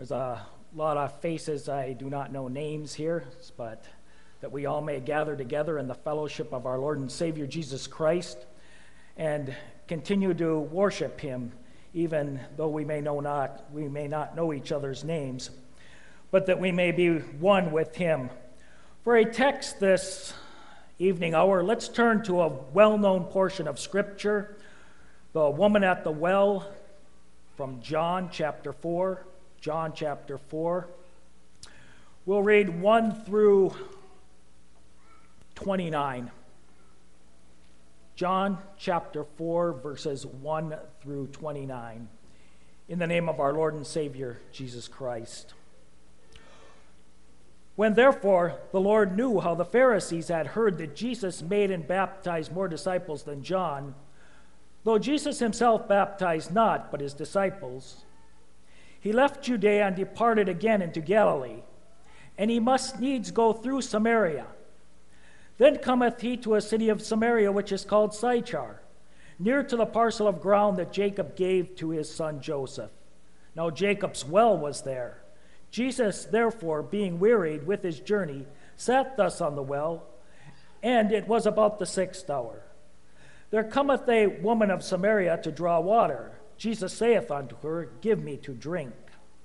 There's a lot of faces I do not know names here, but that we all may gather together in the fellowship of our Lord and Savior Jesus Christ and continue to worship him, even though we may not know each other's names, but that we may be one with him. For a text this evening hour, let's turn to a well-known portion of Scripture, the woman at the well, from John chapter 4. John chapter 4. We'll read 1 through 29. John chapter 4, verses 1 through 29. In the name of our Lord and Savior, Jesus Christ. When therefore the Lord knew how the Pharisees had heard that Jesus made and baptized more disciples than John, though Jesus himself baptized not, but his disciples, he left Judea and departed again into Galilee, and he must needs go through Samaria. Then cometh he to a city of Samaria, which is called Sychar, near to the parcel of ground that Jacob gave to his son Joseph. Now Jacob's well was there. Jesus, therefore, being wearied with his journey, sat thus on the well, and it was about the 6th hour. There cometh a woman of Samaria to draw water. Jesus saith unto her, Give me to drink.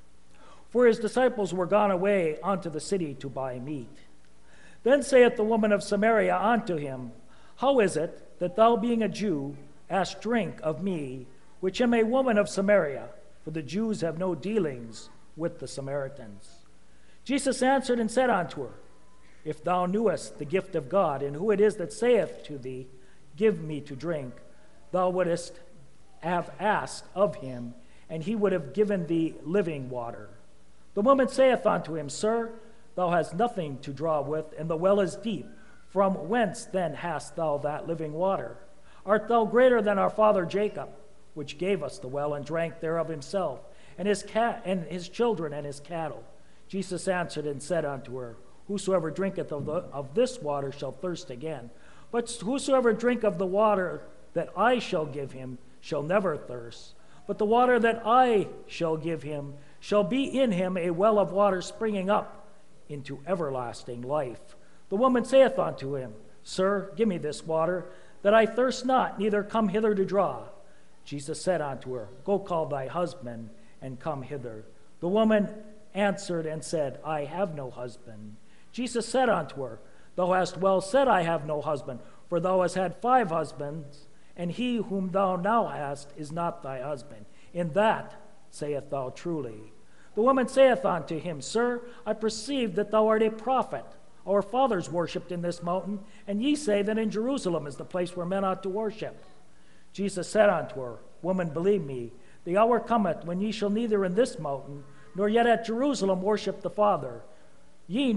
For his disciples were gone away unto the city to buy meat. Then saith the woman of Samaria unto him, How is it that thou, being a Jew, ask drink of me, which am a woman of Samaria? For the Jews have no dealings with the Samaritans. Jesus answered and said unto her, If thou knewest the gift of God, and who it is that saith to thee, Give me to drink, thou wouldest have asked of him, and he would have given thee living water. The woman saith unto him, Sir, thou hast nothing to draw with, and the well is deep. From whence then hast thou that living water? Art thou greater than our father Jacob, which gave us the well and drank thereof himself, and his children and his cattle? Jesus answered and said unto her, Whosoever drinketh of this water shall thirst again. But whosoever drink of the water that I shall give him shall never thirst. But the water that I shall give him shall be in him a well of water springing up into everlasting life. The woman saith unto him, Sir, give me this water, that I thirst not, neither come hither to draw. Jesus said unto her, Go call thy husband, and come hither. The woman answered and said, I have no husband. Jesus said unto her, Thou hast well said, I have no husband, for thou hast had 5 husbands, and he whom thou now hast is not thy husband. In that saith thou truly. The woman saith unto him, Sir, I perceive that thou art a prophet. Our fathers worshipped in this mountain, and ye say that in Jerusalem is the place where men ought to worship. Jesus said unto her, Woman, believe me, the hour cometh when ye shall neither in this mountain, nor yet at Jerusalem worship the Father. Ye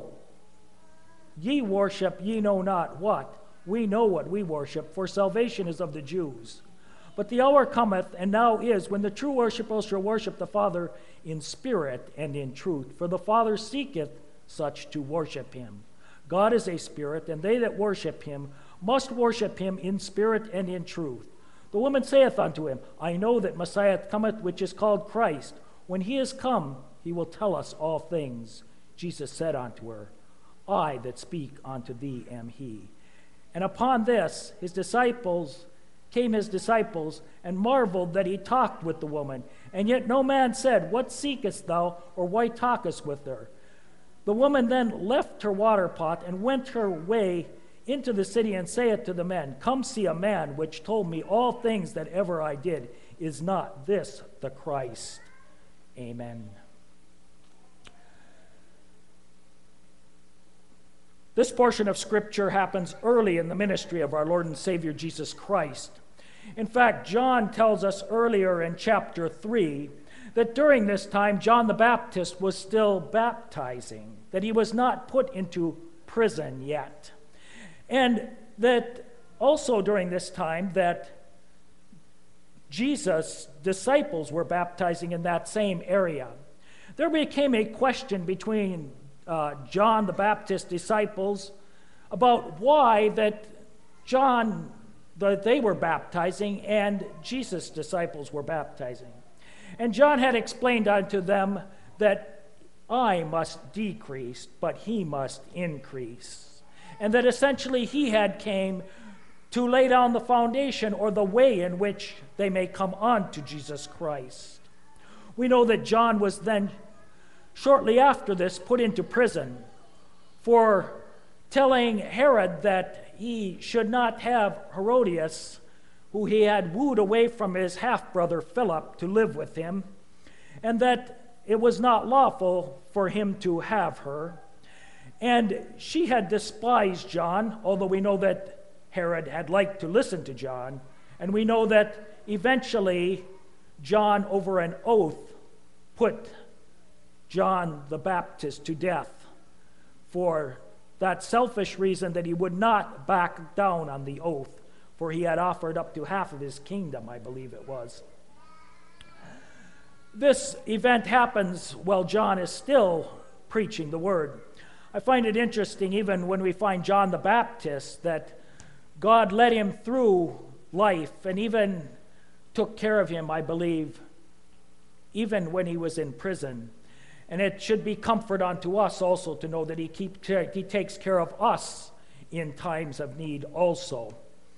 worship ye know not what. We know what we worship, for salvation is of the Jews. But the hour cometh, and now is, when the true worshipers shall worship the Father in spirit and in truth. For the Father seeketh such to worship him. God is a spirit, and they that worship him must worship him in spirit and in truth. The woman saith unto him, I know that Messiah cometh, which is called Christ. When he is come, he will tell us all things. Jesus said unto her, I that speak unto thee am he. And upon this his disciples and marveled that he talked with the woman. And yet no man said, What seekest thou, or why talkest with her? The woman then left her water pot and went her way into the city, and saith to the men, Come see a man which told me all things that ever I did. Is not this the Christ? Amen. This portion of Scripture happens early in the ministry of our Lord and Savior Jesus Christ. In fact, John tells us earlier in chapter 3 that during this time John the Baptist was still baptizing, that he was not put into prison yet. And that also during this time that Jesus' disciples were baptizing in that same area. There became a question between John the Baptist's disciples about why that they were baptizing and Jesus' disciples were baptizing. And John had explained unto them that I must decrease, but he must increase. And that essentially he had came to lay down the foundation or the way in which they may come on to Jesus Christ. We know that John was then, shortly after this, put into prison for telling Herod that he should not have Herodias, who he had wooed away from his half-brother Philip, to live with him, and that it was not lawful for him to have her. And she had despised John, although we know that Herod had liked to listen to John. And we know that eventually John, over an oath, put John the Baptist to death for that selfish reason that he would not back down on the oath, for he had offered up to half of his kingdom, I believe it was. This event happens while John is still preaching the word. I find it interesting, even when we find John the Baptist, that God led him through life and even took care of him, I believe, even when he was in prison. And it should be comfort unto us also to know that he takes care of us in times of need also.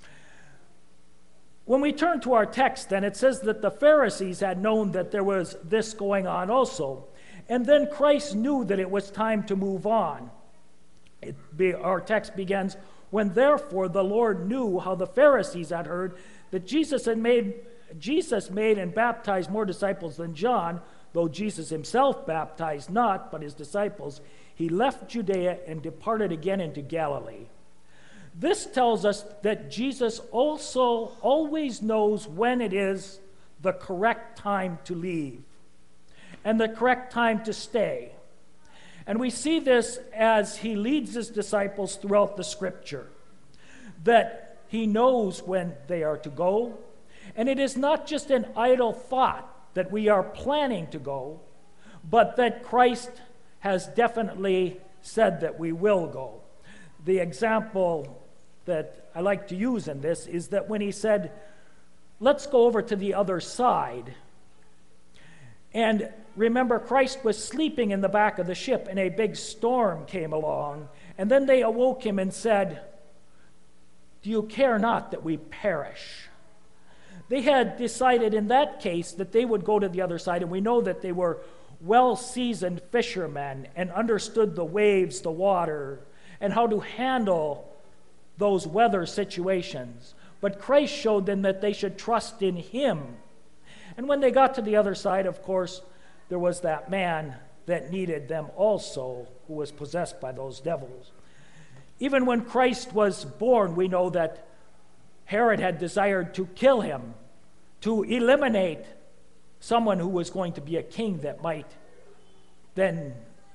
When we turn to our text, then, it says that the Pharisees had known that there was this going on also. And then Christ knew that it was time to move on. Our text begins, when therefore the Lord knew how the Pharisees had heard that Jesus made and baptized more disciples than John, though Jesus himself baptized not, but his disciples, he left Judea and departed again into Galilee. This tells us that Jesus also always knows when it is the correct time to leave and the correct time to stay. And we see this as he leads his disciples throughout the scripture, that he knows when they are to go. And it is not just an idle thought that we are planning to go, but that Christ has definitely said that we will go. The example that I like to use in this is that when he said, let's go over to the other side. And remember, Christ was sleeping in the back of the ship and a big storm came along. And then they awoke him and said, do you care not that we perish? They had decided in that case that they would go to the other side, and we know that they were well-seasoned fishermen and understood the waves, the water, and how to handle those weather situations. But Christ showed them that they should trust in him. And when they got to the other side, of course, there was that man that needed them also, who was possessed by those devils. Even when Christ was born, we know that Herod had desired to kill him, to eliminate someone who was going to be a king that might then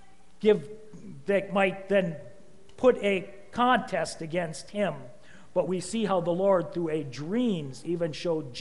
put a contest against him. But we see how the Lord, through a dreams, even showed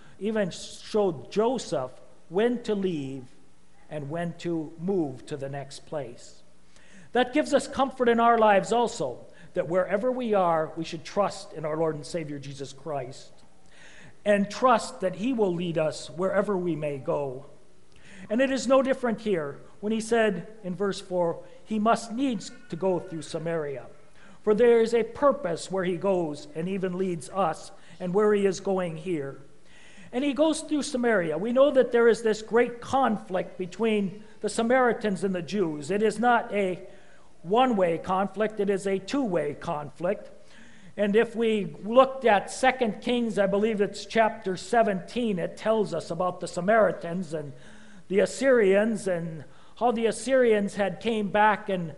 Joseph when to leave and when to move to the next place. That gives us comfort in our lives also, that wherever we are, we should trust in our Lord and Savior Jesus Christ and trust that he will lead us wherever we may go. And it is no different here when he said in verse 4, he must needs to go through Samaria. For there is a purpose where he goes and even leads us and where he is going here. And he goes through Samaria. We know that there is this great conflict between the Samaritans and the Jews. It is not a one-way conflict, it is a two-way conflict. And if we looked at 2 Kings, I believe it's chapter 17, it tells us about the Samaritans and the Assyrians and how the Assyrians had came back and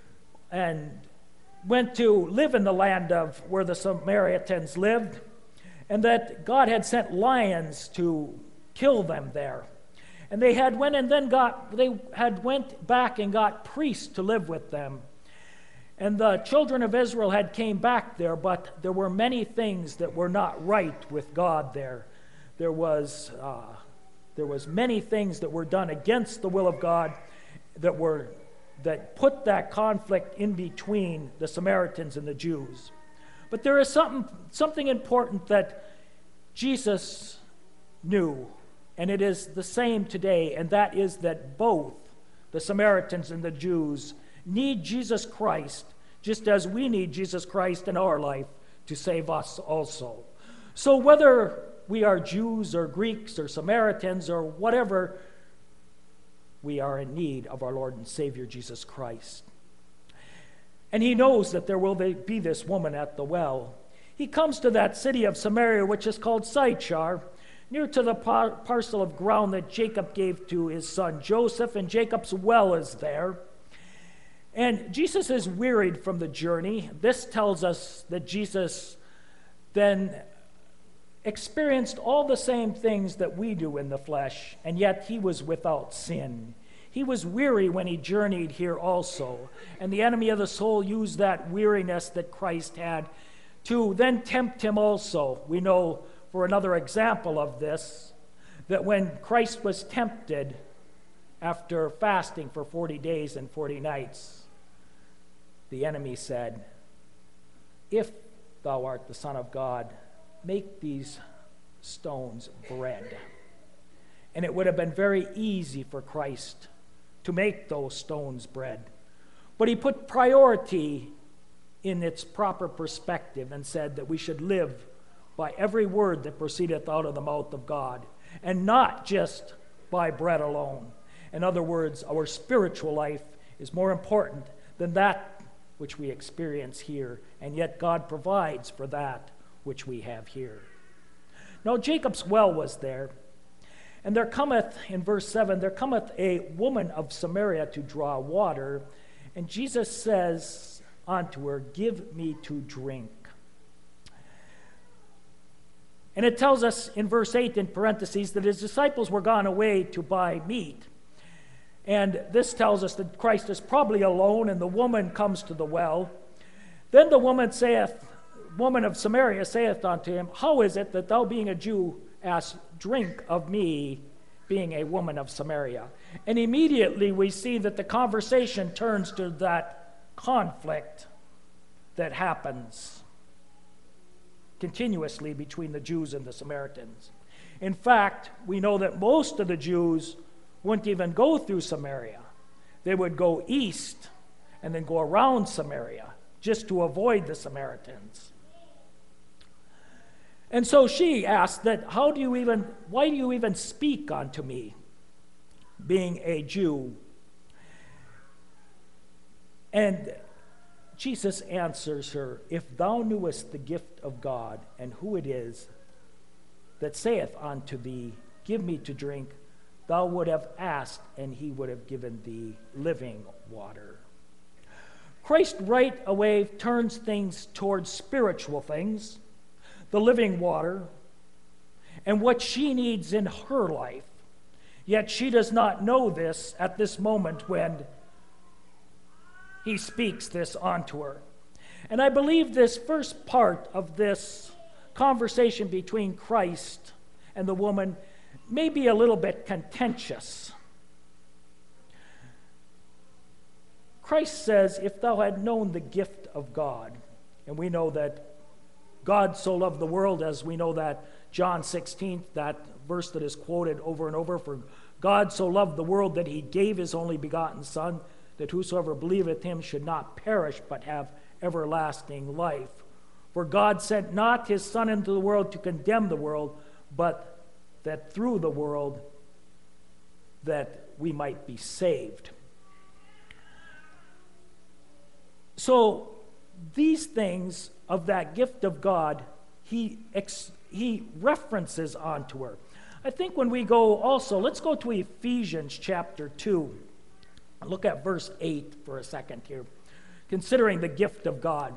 went to live in the land of where the Samaritans lived, and that God had sent lions to kill them there. And they had went back and got priests to live with them. And the children of Israel had came back there, but there were many things that were not right with God there. There was many things that were done against the will of God that put that conflict in between the Samaritans and the Jews. But there is something important that Jesus knew, and it is the same today, and that is that both the Samaritans and the Jews, need Jesus Christ just as we need Jesus Christ in our life to save us also. So whether we are Jews or Greeks or Samaritans or whatever, we are in need of our Lord and Savior Jesus Christ. And he knows that there will be this woman at the well. He comes to that city of Samaria, which is called Sychar, near to the parcel of ground that Jacob gave to his son Joseph, and Jacob's well is there. And Jesus is wearied from the journey. This tells us that Jesus then experienced all the same things that we do in the flesh, and yet he was without sin. He was weary when he journeyed here also, and the enemy of the soul used that weariness that Christ had to then tempt him also. We know, for another example of this, that when Christ was tempted after fasting for 40 days and 40 nights, the enemy said, "If thou art the Son of God, make these stones bread." And it would have been very easy for Christ to make those stones bread. But he put priority in its proper perspective and said that we should live by every word that proceedeth out of the mouth of God, and not just by bread alone. In other words, our spiritual life is more important than that which we experience here, and yet God provides for that which we have here. Now Jacob's well was there, and there cometh, in verse 7, there cometh a woman of Samaria to draw water, and Jesus says unto her, "Give me to drink." And it tells us in verse 8 in parentheses that his disciples were gone away to buy meat. And this tells us that Christ is probably alone, and the woman comes to the well. Then the woman of Samaria saith unto him, "How is it that thou, being a Jew, ask drink of me, being a woman of Samaria?" And immediately we see that the conversation turns to that conflict that happens continuously between the Jews and the Samaritans. In fact, we know that most of the Jews wouldn't even go through Samaria. They would go east and then go around Samaria just to avoid the Samaritans. And so she asked that, why do you even speak unto me, being a Jew? And Jesus answers her, "If thou knewest the gift of God, and who it is that saith unto thee, Give me to drink, thou would have asked, and he would have given thee living water." Christ right away turns things towards spiritual things, the living water, and what she needs in her life. Yet she does not know this at this moment when he speaks this onto her. And I believe this first part of this conversation between Christ and the woman may be a little bit contentious. Christ says, "If thou had known the gift of God," and we know that God so loved the world, as we know that John 16, that verse that is quoted over and over, "For God so loved the world that he gave his only begotten Son, that whosoever believeth him should not perish, but have everlasting life. For God sent not his Son into the world to condemn the world, but that through the world that we might be saved." So these things of that gift of God, he references onto her. I think when we go also, let's go to Ephesians chapter 2. Look at verse 8 for a second here, considering the gift of God.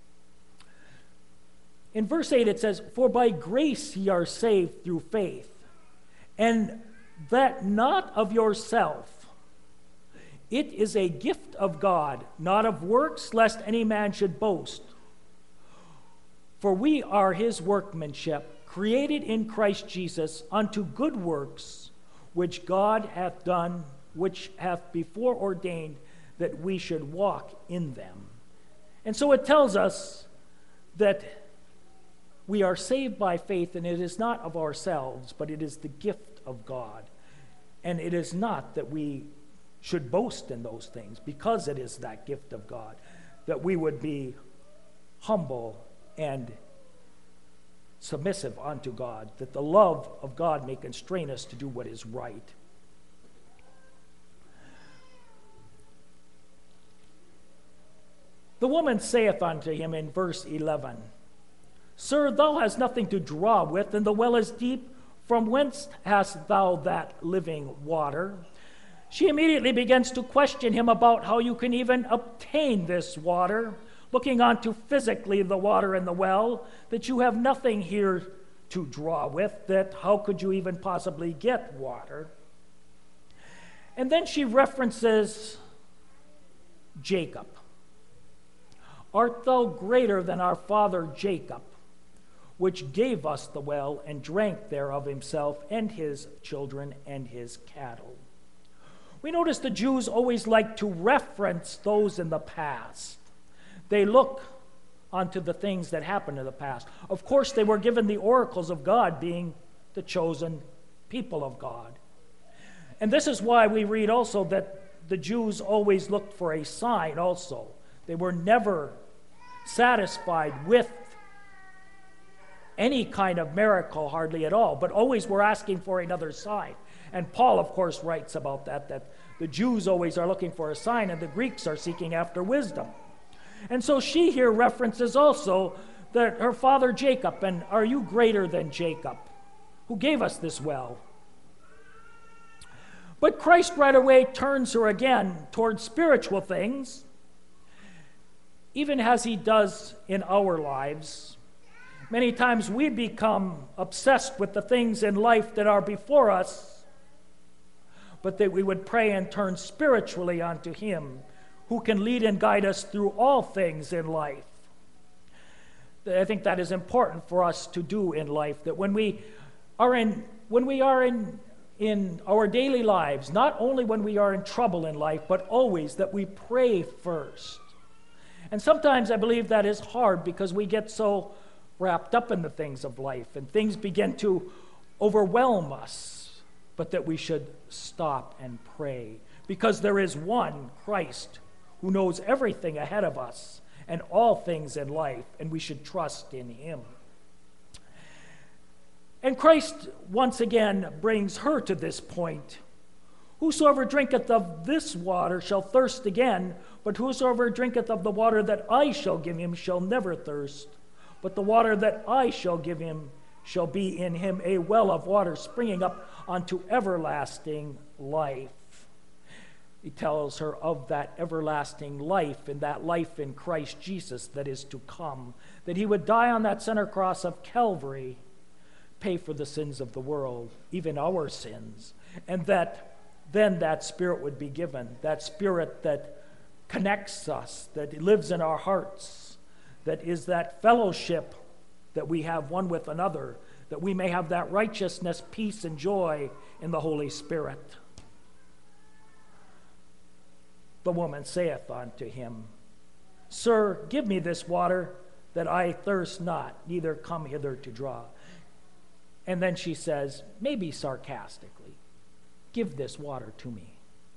In verse 8 it says, "For by grace ye are saved through faith, and that not of yourself. It is a gift of God, not of works, lest any man should boast. For we are his workmanship, created in Christ Jesus unto good works, which God hath done, which hath before ordained that we should walk in them." And so it tells us that we are saved by faith, and it is not of ourselves, but it is the gift of God. And it is not that we should boast in those things because it is that gift of God, that we would be humble and submissive unto God, that the love of God may constrain us to do what is right. The woman saith unto him in verse 11, Sir, thou hast nothing to draw with, and the well is deep. From whence hast thou that living water? She immediately begins to question him about how you can even obtain this water, looking onto physically the water in the well, that you have nothing here to draw with, that how could you even possibly get water? And then she references Jacob. Art thou greater than our father Jacob, which gave us the well and drank thereof himself and his children and his cattle? We notice the Jews always like to reference those in the past. They look onto the things that happened in the past. Of course, they were given the oracles of God, being the chosen people of God. And this is why we read also that the Jews always looked for a sign also. They were never satisfied with any kind of miracle, hardly at all, but always were asking for another sign. And Paul, of course, writes about that the Jews always are looking for a sign and the Greeks are seeking after wisdom. And so she here references also that her father Jacob, and are you greater than Jacob, who gave us this well? But Christ right away turns her again towards spiritual things, even as he does in our lives. Many times we become obsessed with the things in life that are before us, but that we would pray and turn spiritually unto him, who can lead and guide us through all things in life. I think that is important for us to do in life, that when we are in our daily lives, not only when we are in trouble in life, but always that we pray first. And sometimes I believe that is hard because we get so wrapped up in the things of life and things begin to overwhelm us, but that we should stop and pray because there is one Christ who knows everything ahead of us and all things in life, and we should trust in him. And Christ once again brings her to this point. Whosoever drinketh of this water shall thirst again, but whosoever drinketh of the water that I shall give him shall never thirst. But the water that I shall give him shall be in him a well of water springing up unto everlasting life. He tells her of that everlasting life and that life in Christ Jesus that is to come, that he would die on that center cross of Calvary, pay for the sins of the world, even our sins, and that then that Spirit would be given, that Spirit that connects us, that lives in our hearts, that is that fellowship that we have one with another, that we may have that righteousness, peace, and joy in the Holy Spirit. The woman saith unto him, Sir, give me this water, that I thirst not, neither come hither to draw. And then she says, maybe sarcastically, give this water to me.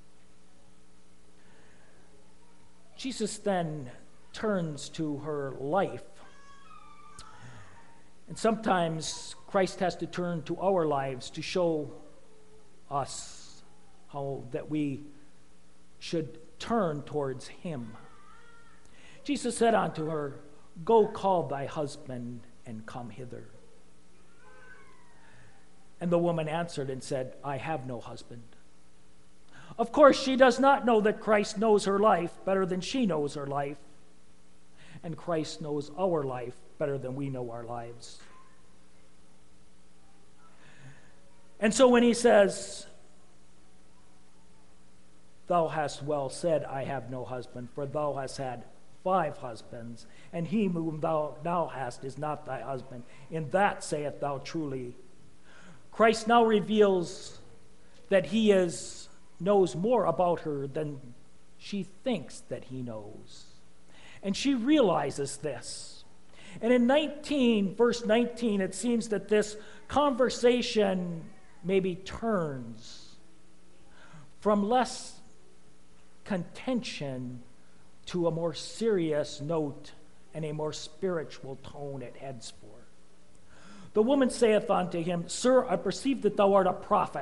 Jesus then turns to her life. And sometimes Christ has to turn to our lives to show us how that we should turn towards him. Jesus said unto her, Go call thy husband and come hither. And the woman answered and said, I have no husband. Of course, she does not know that Christ knows her life better than she knows her life. And Christ knows our life better than we know our lives. And so when he says, Thou hast well said, I have no husband, for thou hast had 5 husbands, and he whom thou now hast is not thy husband. In that saith thou truly. Christ now reveals that he knows more about her than she thinks that he knows. And she realizes this. And in verse 19, it seems that this conversation maybe turns from less contention to a more serious note and a more spiritual tone it heads for. The woman saith unto him, Sir, I perceive that thou art a prophet.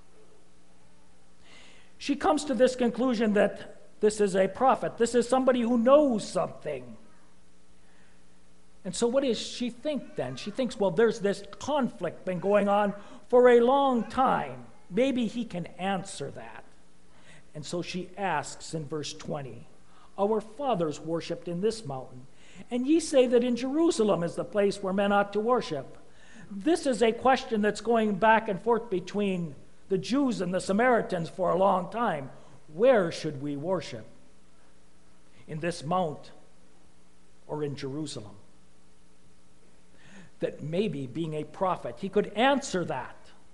She comes to this conclusion that this is a prophet. This is somebody who knows something. And so what does she think then? She thinks, well, there's this conflict been going on for a long time. Maybe he can answer that. And so she asks in verse 20, Our fathers worshipped in this mountain, and ye say that in Jerusalem is the place where men ought to worship. This is a question that's going back and forth between the Jews and the Samaritans for a long time. Where should we worship? In this mount or in Jerusalem? That maybe, being a prophet, he could answer that.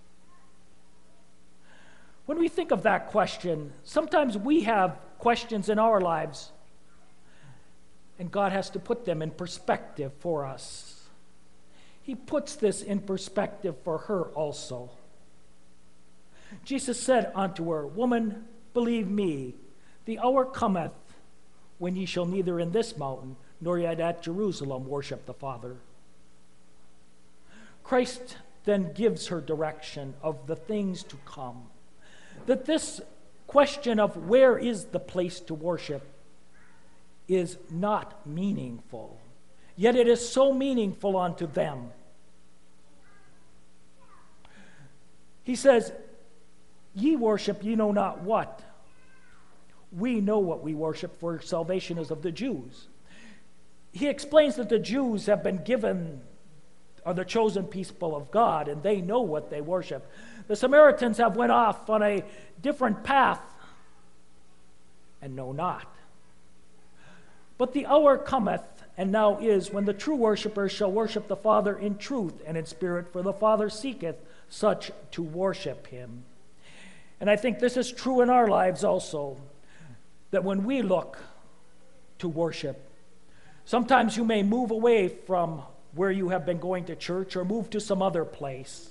When we think of that question, sometimes we have questions in our lives, and God has to put them in perspective for us. He puts this in perspective for her also. Jesus said unto her, Woman, believe me, the hour cometh when ye shall neither in this mountain nor yet at Jerusalem worship the Father. Christ then gives her direction of the things to come. That this question of where is the place to worship is not meaningful, yet it is so meaningful unto them. He says, Ye worship ye know not what. We know what we worship, for salvation is of the Jews. He explains that the Jews have been given, are the chosen people of God, and they know what they worship. The Samaritans have went off on a different path and know not. But the hour cometh, and now is, when the true worshipers shall worship the Father in truth and in spirit, for the Father seeketh such to worship him. And I think this is true in our lives also, that when we look to worship, sometimes you may move away from where you have been going to church or move to some other place.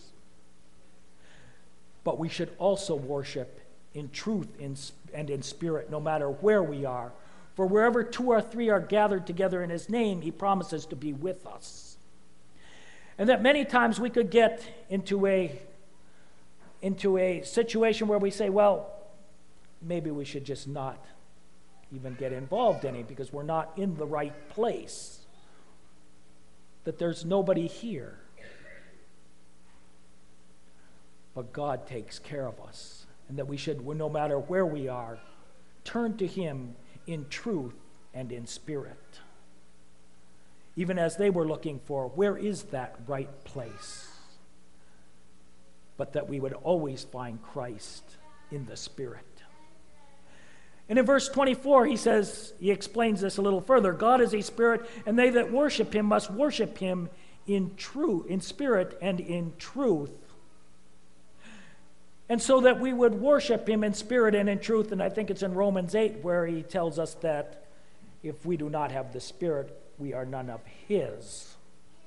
But we should also worship in truth and in spirit, no matter where we are. For wherever two or three are gathered together in his name, he promises to be with us. And that many times we could get into a situation where we say, well, maybe we should just not even get involved in it because we're not in the right place. That there's nobody here. But God takes care of us. And that we should, no matter where we are, turn to him in truth and in spirit. Even as they were looking for, where is that right place? But that we would always find Christ in the Spirit. And in verse 24, he explains this a little further. God is a spirit, and they that worship him must worship him in spirit and in truth. And so that we would worship him in spirit and in truth. And I think it's in Romans 8 where he tells us that if we do not have the Spirit, we are none of his.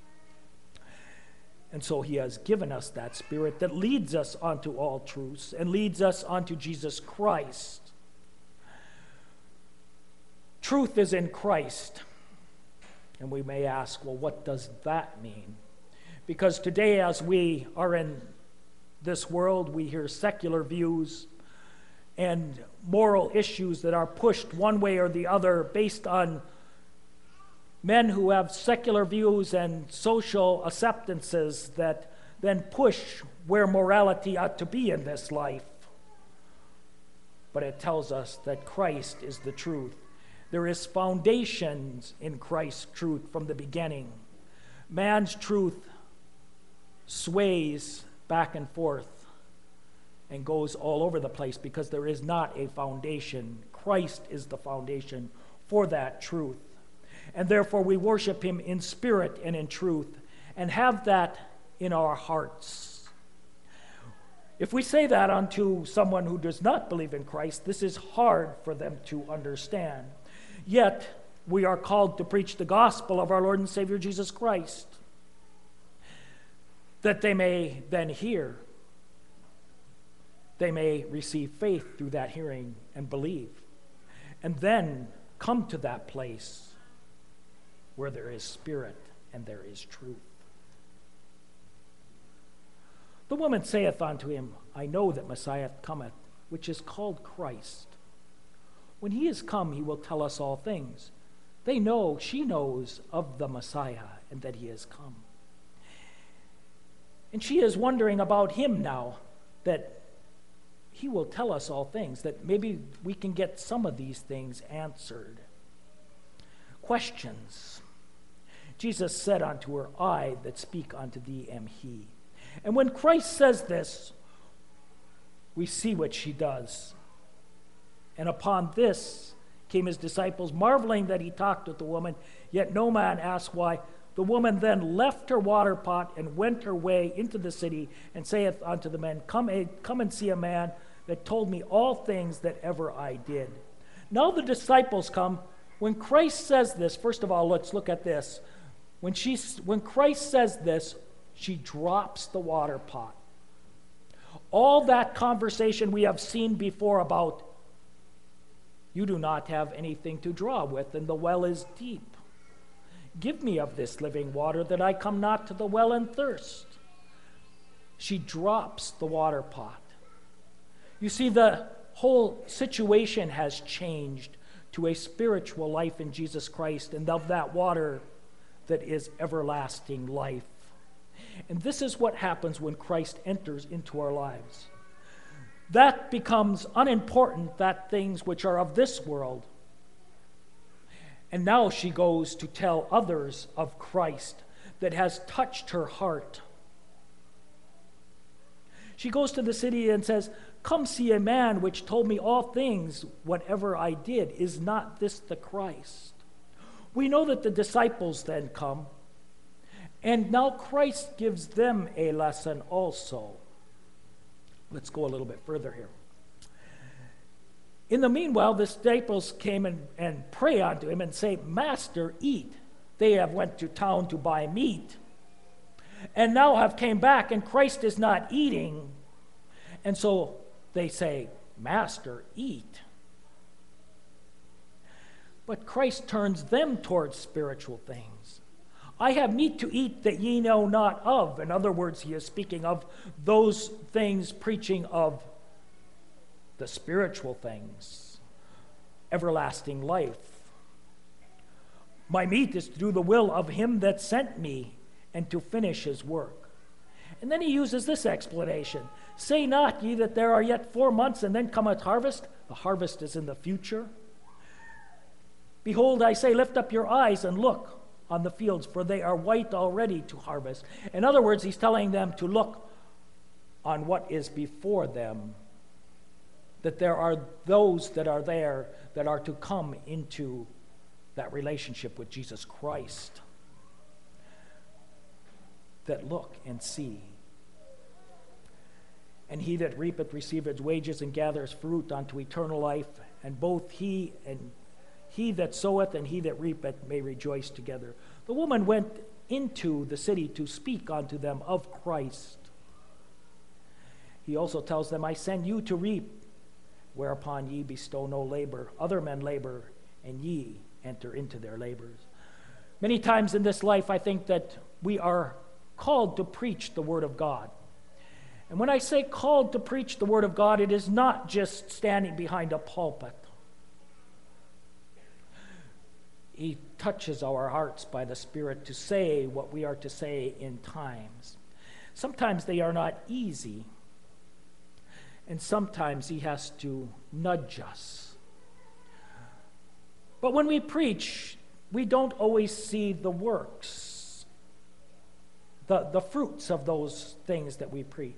And so he has given us that Spirit that leads us unto all truths and leads us unto Jesus Christ. Truth is in Christ. And we may ask, well, what does that mean? Because today, as we are in this world, we hear secular views and moral issues that are pushed one way or the other based on men who have secular views and social acceptances that then push where morality ought to be in this life. But it tells us that Christ is the truth. There is foundations in Christ's truth from the beginning. Man's truth sways back and forth and goes all over the place because there is not a foundation. Christ is the foundation for that truth. And therefore we worship him in spirit and in truth and have that in our hearts. If we say that unto someone who does not believe in Christ, this is hard for them to understand. Yet we are called to preach the gospel of our Lord and Savior Jesus Christ, that they may then hear. They may receive faith through that hearing and believe. and then come to that place where there is spirit and there is truth. The woman saith unto him, I know that Messiah cometh, which is called Christ. When he is come, he will tell us all things. She knows of the Messiah and that he has come. And she is wondering about him now, that he will tell us all things, that maybe we can get some of these things answered. Questions. Jesus said unto her, I that speak unto thee am he. And when Christ says this, we see what she does. And upon this came his disciples, marveling that he talked with the woman, yet no man asked why. The woman then left her water pot and went her way into the city, and saith unto the men, Come and see a man that told me all things that ever I did. Now the disciples come. When Christ says this, first of all, let's look at this. When Christ says this, she drops the water pot. All that conversation we have seen before about, you do not have anything to draw with, and the well is deep. Give me of this living water, that I come not to the well and thirst. She drops the water pot. You see, the whole situation has changed to a spiritual life in Jesus Christ, and of that water that is everlasting life. And this is what happens when Christ enters into our lives. That becomes unimportant, that things which are of this world. And now she goes to tell others of Christ that has touched her heart. She goes to the city and says, Come see a man which told me all things, whatever I did. Is not this the Christ? We know that the disciples then come, and now Christ gives them a lesson also. Let's go a little bit further here. In the meanwhile, the disciples came and pray unto him and say, Master, eat. They have went to town to buy meat, and now have came back, and Christ is not eating. And so they say, Master, eat. But Christ turns them towards spiritual things. I have meat to eat that ye know not of. In other words, he is speaking of those things, preaching of the spiritual things, everlasting life. My meat is to do the will of him that sent me, and to finish his work. And then he uses this explanation. Say not ye that there are yet 4 months, and then cometh harvest? The harvest is in the future. Behold, I say, lift up your eyes and look on the fields, for they are white already to harvest. In other words, he's telling them to look on what is before them, that there are those that are there that are to come into that relationship with Jesus Christ, that look and see. And he that reapeth receiveth wages, and gathereth fruit unto eternal life, and both he that soweth and he that reapeth may rejoice together. The woman went into the city to speak unto them of Christ. He also tells them, I send you to reap, whereupon ye bestow no labor. Other men labor, and ye enter into their labors. Many times in this life, I think that we are called to preach the Word of God. And when I say called to preach the Word of God, it is not just standing behind a pulpit. He touches our hearts by the Spirit to say what we are to say in times. Sometimes they are not easy, and sometimes he has to nudge us. But when we preach, we don't always see the works, the fruits of those things that we preach.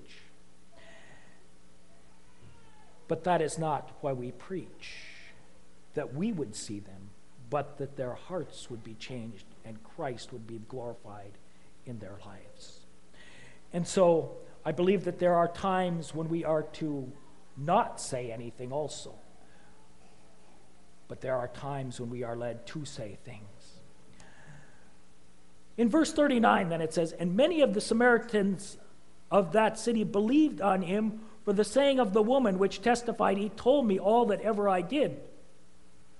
But that is not why we preach, that we would see them, but that their hearts would be changed and Christ would be glorified in their lives. And so I believe that there are times when we are to not say anything also, but there are times when we are led to say things. In verse 39 then it says, And many of the Samaritans of that city believed on him for the saying of the woman which testified, He told me all that ever I did.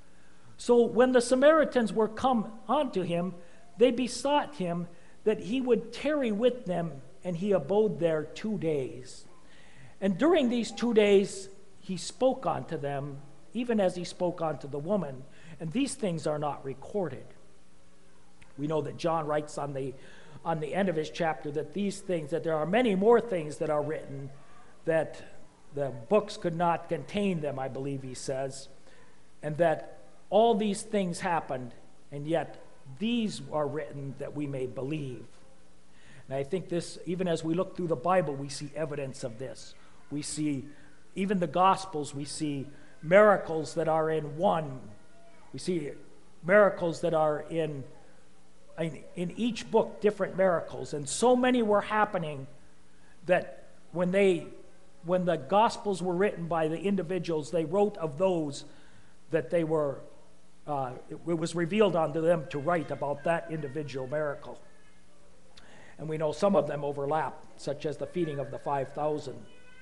So when the Samaritans were come unto him, they besought him that he would tarry with them, and he abode there 2 days. And during these 2 days he spoke unto them, even as he spoke unto the woman. And these things are not recorded. We know that John writes on the end of his chapter that these things, that there are many more things that are written, that the books could not contain them, I believe he says, and that all these things happened, and yet these are written that we may believe. And I think this, even as we look through the Bible, we see evidence of this. We see, even the Gospels, we see miracles that are in one. We see miracles that are in each book, different miracles. And so many were happening that when the Gospels were written by the individuals, they wrote of those that they were, it was revealed unto them to write about that individual miracle. And we know some of them overlap, such as the feeding of the 5,000.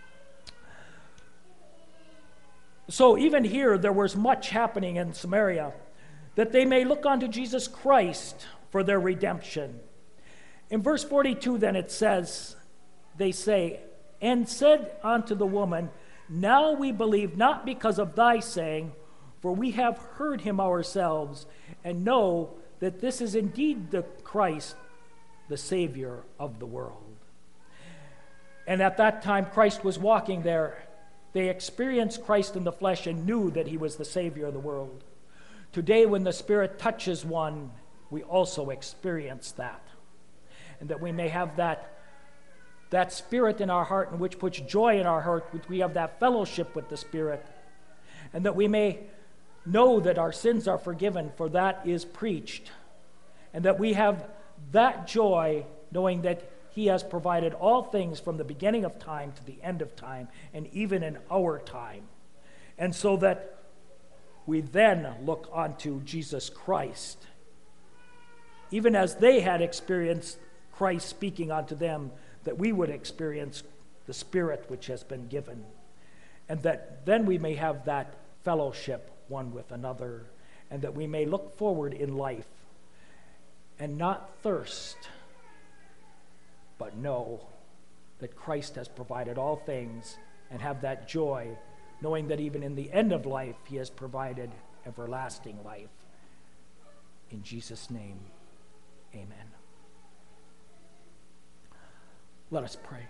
So even here, there was much happening in Samaria, that they may look unto Jesus Christ for their redemption. In verse 42, then it says, they say, and said unto the woman, now we believe not because of thy saying, for we have heard him ourselves, and know that this is indeed the Christ, the Savior of the world. And at that time Christ was walking there. They experienced Christ in the flesh and knew that he was the Savior of the world. Today, when the Spirit touches one, we also experience that. And that we may have that Spirit in our heart, and which puts joy in our heart, which we have that fellowship with the Spirit. And that we may know that our sins are forgiven, for that is preached. And that we have that joy, knowing that he has provided all things from the beginning of time to the end of time, and even in our time. And so that we then look unto Jesus Christ. Even as they had experienced Christ speaking unto them, that we would experience the Spirit which has been given. And that then we may have that fellowship one with another, and that we may look forward in life and not thirst, but know that Christ has provided all things, and have that joy, knowing that even in the end of life, he has provided everlasting life. In Jesus' name, amen. Let us pray.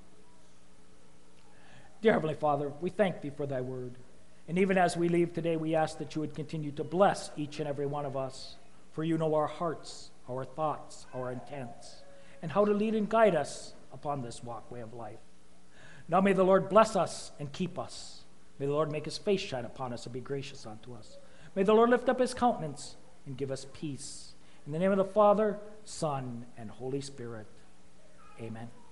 Dear Heavenly Father, we thank thee for thy word. And even as we leave today, we ask that you would continue to bless each and every one of us, for you know our hearts, our thoughts, our intents, and how to lead and guide us upon this walkway of life. Now may the Lord bless us and keep us. May the Lord make his face shine upon us and be gracious unto us. May the Lord lift up his countenance and give us peace. In the name of the Father, Son, and Holy Spirit, amen.